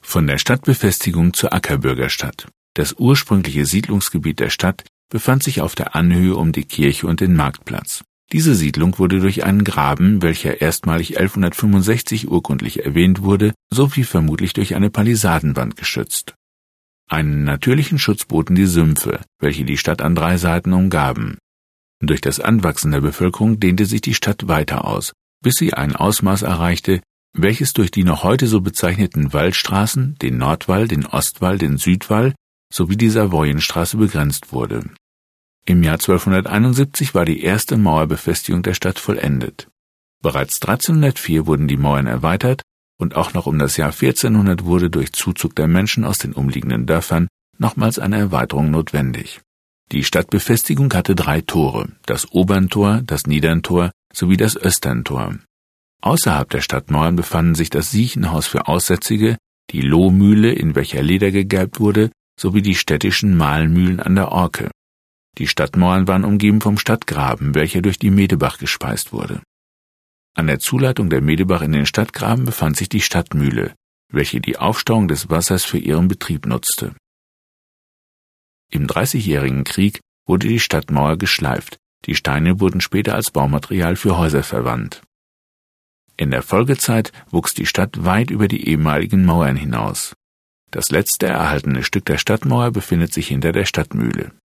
Von der Stadtbefestigung zur Ackerbürgerstadt. Das ursprüngliche Siedlungsgebiet der Stadt befand sich auf der Anhöhe um die Kirche und den Marktplatz. Diese Siedlung wurde durch einen Graben, welcher erstmalig 1165 urkundlich erwähnt wurde, sowie vermutlich durch eine Palisadenwand geschützt. Einen natürlichen Schutz boten die Sümpfe, welche die Stadt an 3 Seiten umgaben. Durch das Anwachsen der Bevölkerung dehnte sich die Stadt weiter aus, bis sie ein Ausmaß erreichte, welches durch die noch heute so bezeichneten Wallstraßen, den Nordwall, den Ostwall, den Südwall sowie die Savoyenstraße begrenzt wurde. Im Jahr 1271 war die erste Mauerbefestigung der Stadt vollendet. Bereits 1304 wurden die Mauern erweitert und auch noch um das Jahr 1400 wurde durch Zuzug der Menschen aus den umliegenden Dörfern nochmals eine Erweiterung notwendig. Die Stadtbefestigung hatte 3 Tore, das Oberntor, das Niederntor sowie das Österntor. Außerhalb der Stadtmauern befanden sich das Siechenhaus für Aussätzige, die Lohmühle, in welcher Leder gegerbt wurde, sowie die städtischen Mahlmühlen an der Orke. Die Stadtmauern waren umgeben vom Stadtgraben, welcher durch die Medebach gespeist wurde. An der Zuleitung der Medebach in den Stadtgraben befand sich die Stadtmühle, welche die Aufstauung des Wassers für ihren Betrieb nutzte. Im Dreißigjährigen Krieg wurde die Stadtmauer geschleift, die Steine wurden später als Baumaterial für Häuser verwandt. In der Folgezeit wuchs die Stadt weit über die ehemaligen Mauern hinaus. Das letzte erhaltene Stück der Stadtmauer befindet sich hinter der Stadtmühle.